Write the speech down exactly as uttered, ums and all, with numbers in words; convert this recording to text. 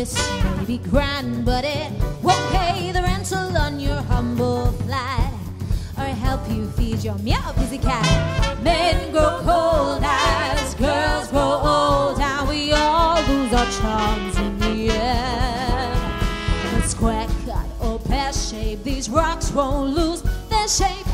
This may be grand, but it won't pay the rental on your humble flat, or help you feed your meow busy cat. Men grow cold as girls grow old, and we all lose our charms in the end. But square cut or pear shape, these rocks won't lose their shape.